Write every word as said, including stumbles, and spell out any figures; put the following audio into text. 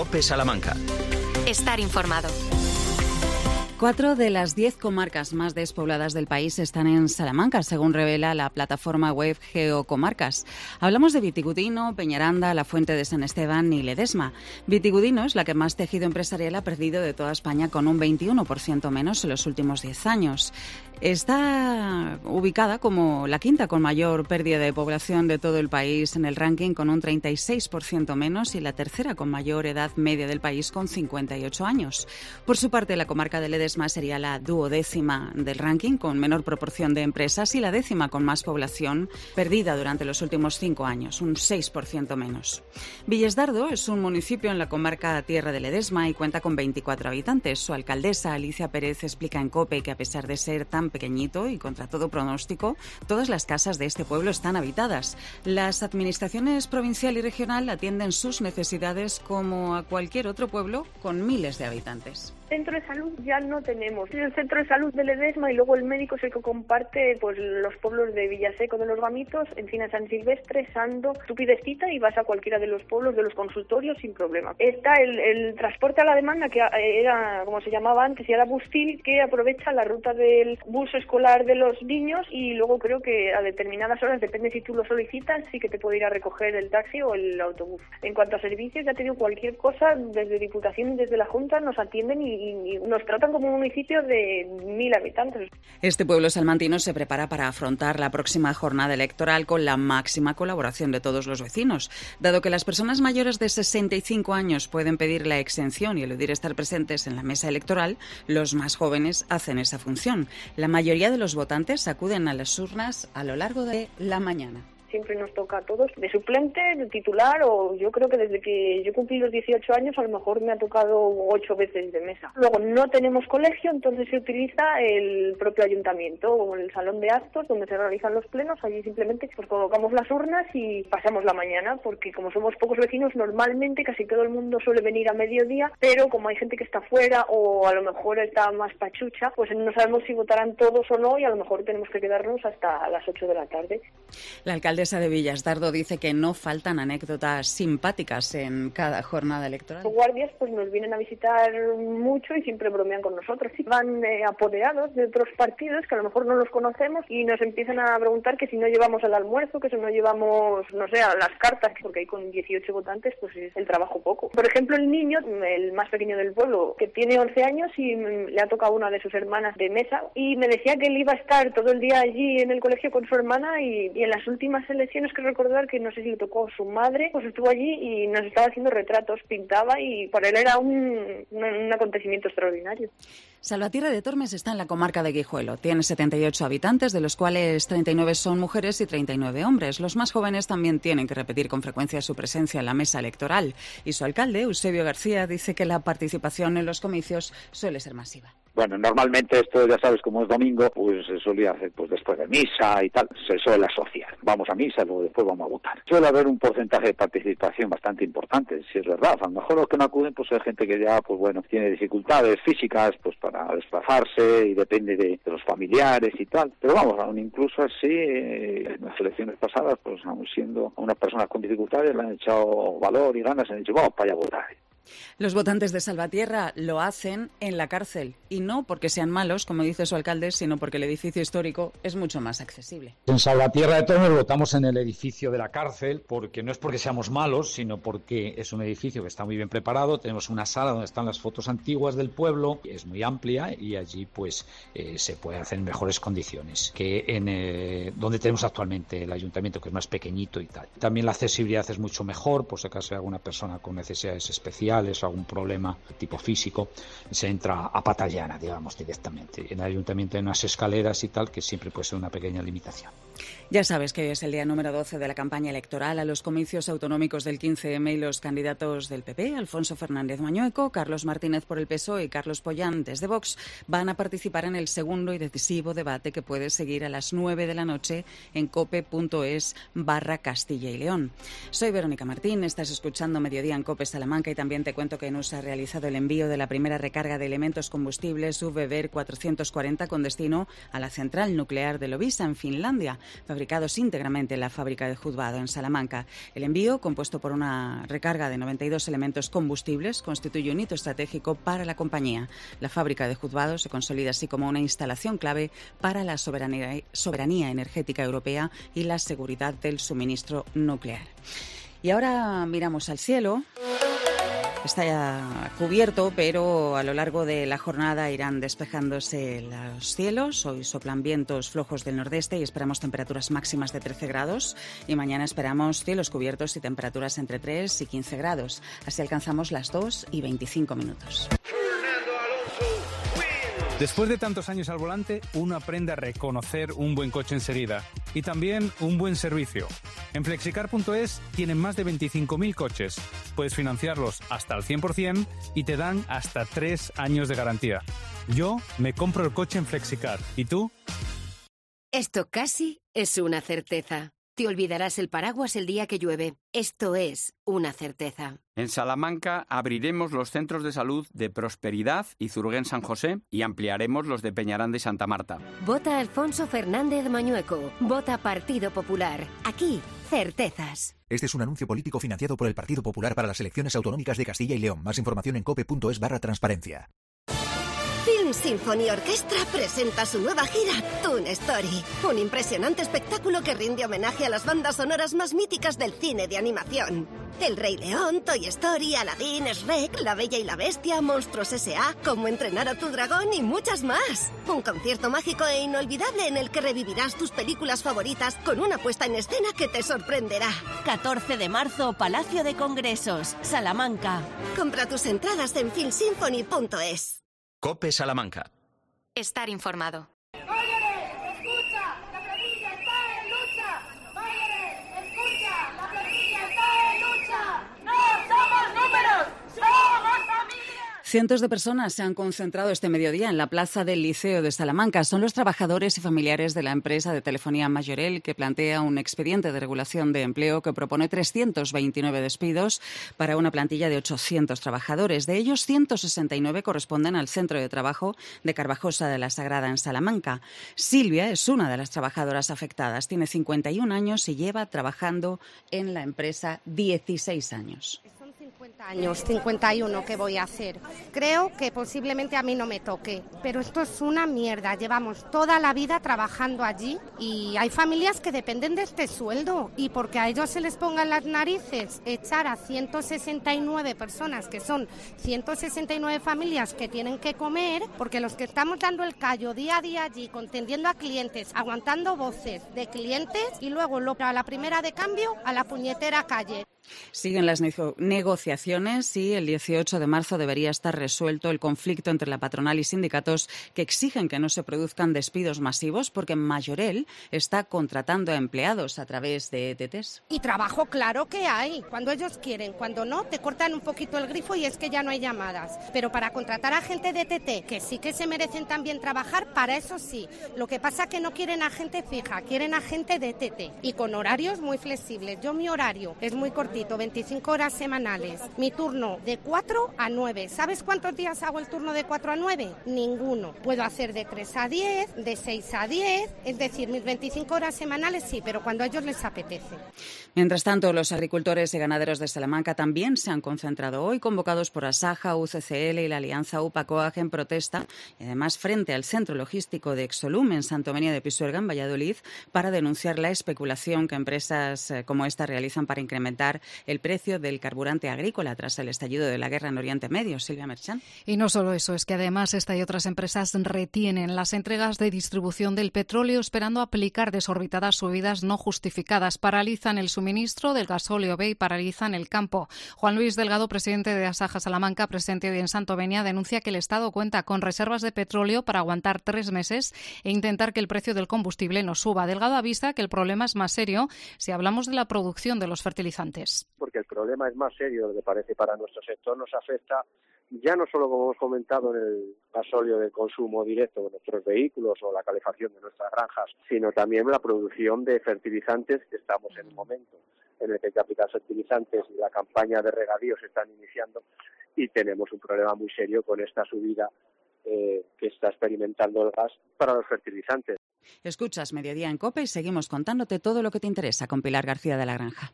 COPE Salamanca. Estar informado. Cuatro de las diez comarcas más despobladas del país están en Salamanca, según revela la plataforma web Geocomarcas. Hablamos de Vitigudino, Peñaranda, La Fuente de San Esteban y Ledesma. Vitigudino es la que más tejido empresarial ha perdido de toda España, con un veintiuno por ciento menos en los últimos diez años. Está ubicada como la quinta con mayor pérdida de población de todo el país en el ranking, con un treinta y seis por ciento menos, y la tercera con mayor edad media del país, con cincuenta y ocho años. Por su parte, la comarca de Ledesma sería la duodécima del ranking, con menor proporción de empresas, y la décima con más población perdida durante los últimos cinco años, un seis por ciento menos. Villesdardo es un municipio en la comarca Tierra de Ledesma y cuenta con veinticuatro habitantes. Su alcaldesa, Alicia Pérez, explica en COPE que, a pesar de ser tan pequeñito y contra todo pronóstico, todas las casas de este pueblo están habitadas. Las administraciones provincial y regional atienden sus necesidades como a cualquier otro pueblo con miles de habitantes. Centro de salud ya no tenemos. Es el centro de salud de Ledesma y luego el médico es el que comparte pues los pueblos de Villaseco de los Gamitos, Encina San Silvestre, Sando. Tú pides cita y vas a cualquiera de los pueblos de los consultorios sin problema. Está el, el transporte a la demanda, que era como se llamaba antes, y ahora Bustil, que aprovecha la ruta del bus escolar de los niños, y luego creo que a determinadas horas, depende si tú lo solicitas, sí que te puede ir a recoger el taxi o el autobús. En cuanto a servicios, ya te digo, cualquier cosa, desde Diputación y desde la Junta nos atienden y y nos tratan como un municipio de mil habitantes. Este pueblo salmantino se prepara para afrontar la próxima jornada electoral con la máxima colaboración de todos los vecinos. Dado que las personas mayores de sesenta y cinco años pueden pedir la exención y eludir estar presentes en la mesa electoral, los más jóvenes hacen esa función. La mayoría de los votantes acuden a las urnas a lo largo de la mañana. Siempre nos toca a todos, de suplente, de titular, o yo creo que desde que yo cumplí los dieciocho años a lo mejor me ha tocado ocho veces de mesa. Luego no tenemos colegio, entonces se utiliza el propio ayuntamiento o el salón de actos donde se realizan los plenos. Allí simplemente pues colocamos las urnas y pasamos la mañana, porque como somos pocos vecinos, normalmente casi todo el mundo suele venir a mediodía, pero como hay gente que está fuera o a lo mejor está más pachucha, pues no sabemos si votarán todos o no, y a lo mejor tenemos que quedarnos hasta las ocho de la tarde. La alcaldesa de Villesdardo dice que no faltan anécdotas simpáticas en cada jornada electoral. Los guardias pues nos vienen a visitar mucho y siempre bromean con nosotros. Sí, van eh, apoderados de otros partidos que a lo mejor no los conocemos y nos empiezan a preguntar que si no llevamos el almuerzo, que si no llevamos, no sé, las cartas, porque hay con dieciocho votantes pues es el trabajo poco. Por ejemplo, el niño, el más pequeño del pueblo, que tiene once años y le ha tocado una de sus hermanas de mesa, y me decía que él iba a estar todo el día allí en el colegio con su hermana, y, y en las últimas elecciones que recordar que no sé si le tocó su madre, pues estuvo allí y nos estaba haciendo retratos, pintaba, y para él era un, un, un acontecimiento extraordinario. Salvatierra de Tormes está en la comarca de Guijuelo. Tiene setenta y ocho habitantes, de los cuales treinta y nueve son mujeres y treinta y nueve hombres. Los más jóvenes también tienen que repetir con frecuencia su presencia en la mesa electoral. Y su alcalde, Eusebio García, dice que la participación en los comicios suele ser masiva. Bueno, normalmente esto, ya sabes, como es domingo, pues se solía hacer pues después de misa y tal, se suele asociar. Vamos a misa, luego después vamos a votar. Suele haber un porcentaje de participación bastante importante, si es verdad. A lo mejor los que no acuden, pues hay gente que ya, pues bueno, tiene dificultades físicas, pues para desplazarse, y depende de, de los familiares y tal. Pero vamos, aún incluso así, eh, en las elecciones pasadas, pues aún siendo unas personas con dificultades, le han echado valor y ganas, y han dicho, vamos para allá a votar. Los votantes de Salvatierra lo hacen en la cárcel, y no porque sean malos, como dice su alcalde, sino porque el edificio histórico es mucho más accesible. En Salvatierra de Tormes votamos en el edificio de la cárcel, porque no es porque seamos malos, sino porque es un edificio que está muy bien preparado. Tenemos una sala donde están las fotos antiguas del pueblo, es muy amplia, y allí pues eh, se puede hacer en mejores condiciones que en eh, donde tenemos actualmente el ayuntamiento, que es más pequeñito y tal. También la accesibilidad es mucho mejor, por si acaso hay alguna persona con necesidades especiales o algún problema tipo físico, se entra a pata llana, digamos, directamente. En el ayuntamiento hay unas escaleras y tal, que siempre puede ser una pequeña limitación. Ya sabes que hoy es el día número doce de la campaña electoral a los comicios autonómicos del quince eme, y los candidatos del P P, Alfonso Fernández Mañueco, Carlos Martínez por el P S O E y Carlos Pollán desde Vox, van a participar en el segundo y decisivo debate, que puedes seguir a las nueve de la noche en cope.es barra Castilla y León. Soy Verónica Martín, estás escuchando Mediodía en COPE Salamanca, y también te cuento que Nusa ha realizado el envío de la primera recarga de elementos combustibles V B E R cuatrocientos cuarenta con destino a la central nuclear de Loviisa, en Finlandia, fabricados íntegramente en la fábrica de Juzgado, en Salamanca. El envío, compuesto por una recarga de noventa y dos elementos combustibles, constituye un hito estratégico para la compañía. La fábrica de Juzgado se consolida así como una instalación clave para la soberanía, soberanía energética europea y la seguridad del suministro nuclear. Y ahora miramos al cielo. Está ya cubierto, pero a lo largo de la jornada irán despejándose los cielos. Hoy soplan vientos flojos del nordeste y esperamos temperaturas máximas de trece grados. Y mañana esperamos cielos cubiertos y temperaturas entre tres y quince grados. Así alcanzamos las dos y veinticinco minutos. Después de tantos años al volante, uno aprende a reconocer un buen coche enseguida y también un buen servicio. En flexicar punto es tienen más de veinticinco mil coches. Puedes financiarlos hasta al cien por ciento y te dan hasta tres años de garantía. Yo me compro el coche en Flexicar. ¿Y tú? Esto casi es una certeza. Te olvidarás el paraguas el día que llueve. Esto es una certeza. En Salamanca abriremos los centros de salud de Prosperidad y Zurguén San José y ampliaremos los de Peñaranda y Santa Marta. Vota Alfonso Fernández Mañueco. Vota Partido Popular. Aquí, certezas. Este es un anuncio político financiado por el Partido Popular para las elecciones autonómicas de Castilla y León. Más información en cope punto es barra transparencia. Film Symphony Orchestra presenta su nueva gira, Toon Story. Un impresionante espectáculo que rinde homenaje a las bandas sonoras más míticas del cine de animación. El Rey León, Toy Story, Aladdin, Shrek, La Bella y la Bestia, Monstruos S A, Cómo entrenar a tu dragón y muchas más. Un concierto mágico e inolvidable en el que revivirás tus películas favoritas con una puesta en escena que te sorprenderá. catorce de marzo, Palacio de Congresos, Salamanca. Compra tus entradas en film symphony punto es. COPE Salamanca. Estar informado. Cientos de personas se han concentrado este mediodía en la plaza del Liceo de Salamanca. Son los trabajadores y familiares de la empresa de telefonía Majorel, que plantea un expediente de regulación de empleo que propone trescientos veintinueve despidos para una plantilla de ochocientos trabajadores. De ellos, ciento sesenta y nueve corresponden al centro de trabajo de Carvajosa de la Sagrada, en Salamanca. Silvia es una de las trabajadoras afectadas. Tiene cincuenta y un años y lleva trabajando en la empresa dieciséis años. cincuenta años, cincuenta y uno, ¿qué voy a hacer? Creo que posiblemente a mí no me toque, pero esto es una mierda. Llevamos toda la vida trabajando allí y hay familias que dependen de este sueldo, y porque a ellos se les pongan las narices echar a ciento sesenta y nueve personas, que son ciento sesenta y nueve familias que tienen que comer, porque los que estamos dando el callo día a día allí, contendiendo a clientes, aguantando voces de clientes, y luego lo, a la primera de cambio a la puñetera calle. Siguen las nego- negociaciones y el dieciocho de marzo debería estar resuelto el conflicto entre la patronal y sindicatos, que exigen que no se produzcan despidos masivos porque Majorel está contratando a empleados a través de E T Ts. Y trabajo claro que hay, cuando ellos quieren, cuando no, te cortan un poquito el grifo y es que ya no hay llamadas. Pero para contratar a gente de E T T, que sí que se merecen también trabajar, para eso sí. Lo que pasa es que no quieren a gente fija, quieren a gente de E T T y con horarios muy flexibles. Yo mi horario es muy cortito, veinticinco horas semanales. Mi turno de cuatro a nueve. ¿Sabes cuántos días hago el turno de cuatro a nueve? Ninguno. Puedo hacer de tres a diez, de seis a diez, es decir, mis veinticinco horas semanales sí, pero cuando a ellos les apetece. Mientras tanto, los agricultores y ganaderos de Salamanca también se han concentrado hoy, convocados por Asaja, U C C L y la Alianza U P A C O A G en protesta, y además frente al centro logístico de Exolum en Santomenia de Pisuerga, en Valladolid, para denunciar la especulación que empresas como esta realizan para incrementar el precio del carburante agrícola tras el estallido de la guerra en Oriente Medio. Silvia Merchán. Y no solo eso, es que además esta y otras empresas retienen las entregas de distribución del petróleo esperando aplicar desorbitadas subidas no justificadas. Paralizan el suministro del gasóleo B y paralizan el campo. Juan Luis Delgado, presidente de Asaja Salamanca, presente hoy en Santovenia, denuncia que el Estado cuenta con reservas de petróleo para aguantar tres meses e intentar que el precio del combustible no suba. Delgado avisa que el problema es más serio si hablamos de la producción de los fertilizantes. Porque el problema es más serio de lo que parece para nuestro sector, nos afecta ya no solo, como hemos comentado, en el gasóleo de consumo directo de nuestros vehículos o la calefacción de nuestras granjas, sino también la producción de fertilizantes, que estamos en un momento en el que hay que aplicar fertilizantes y la campaña de regadío se están iniciando y tenemos un problema muy serio con esta subida eh, que está experimentando el gas para los fertilizantes. Escuchas Mediodía en COPE y seguimos contándote todo lo que te interesa con Pilar García de la Granja.